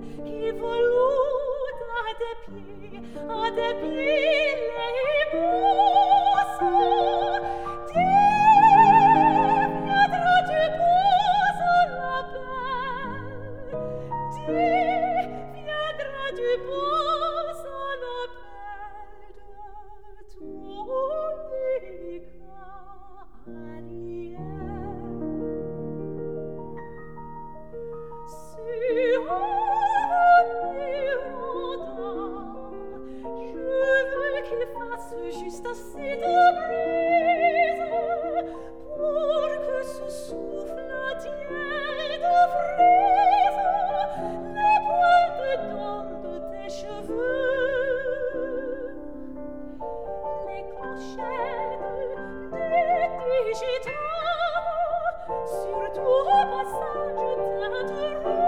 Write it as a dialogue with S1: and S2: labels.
S1: qui veloute à des pieds les mousses. Viendras-tu poser la belle? Viendras-tu poser la belle de ton délicat Ariel? Sur un hirondin, je veux qu'il fasse juste assez de brise pour que ce souffle tiède frise les pointes d'or de tes cheveux. Les clochettes des gitans, surtout au passage teinteront